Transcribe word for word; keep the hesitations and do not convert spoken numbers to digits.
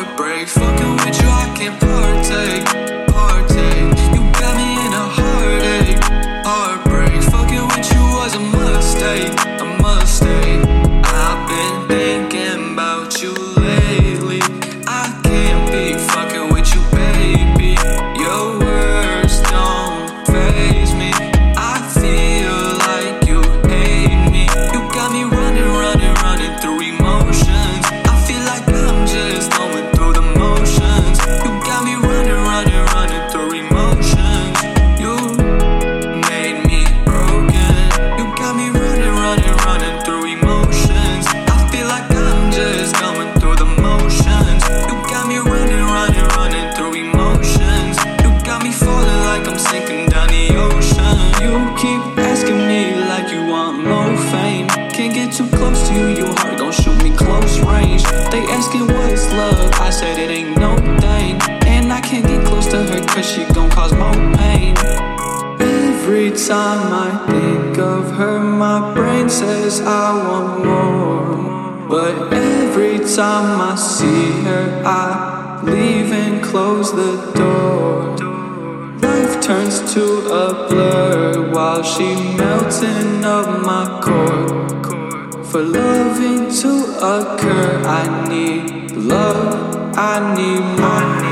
heartbreak. Fucking with you, I can't partake, partake. You got me in a heartache, heartbreak. Fucking with you was a mistake, a mistake. I've been thinking about you lately. I can't be fucking with you, baby. Your words don't faze me. I feel like you hate me. You got me running, running, running through emotions. I feel like I'm just going through the motions. You got me running, running, running through emotions. You made me broken. You got me running, running, running through emotions. I feel like I'm just going through the motions. You got me running, running, running through emotions. You got me falling like I'm sinking down the ocean. You keep asking me like you want more fame. Can't get too close to you, your heart gon' shoot me close range. They asking what is love, I said it ain't no thing. And I can't get close to her cause she gon' cause more pain. Every time I think of her, my brain says I want more. But every time I see her, I leave and close the door. Life turns to a blur while she melting up my core. For loving to occur, I need love, I need more.